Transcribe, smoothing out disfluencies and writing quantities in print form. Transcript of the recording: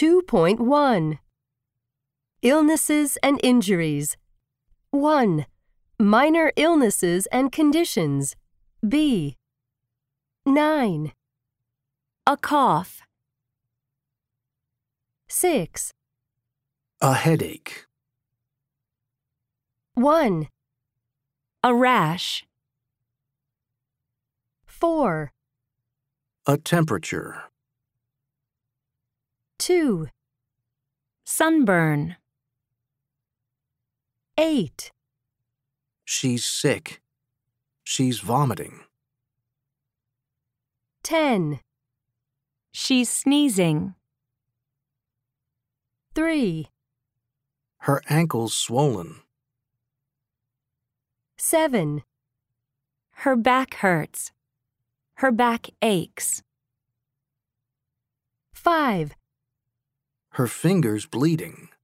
2.1 Illnesses and injuries. 1. Minor illnesses and conditions. B. 9. A cough. 6. A headache. 1. A rash. 4. A temperature. 2. Sunburn. 8. She's sick. She's vomiting. 10. She's sneezing. 3. Her ankle's swollen. 7. Her back hurts. Her back aches. 5. Her finger's bleeding.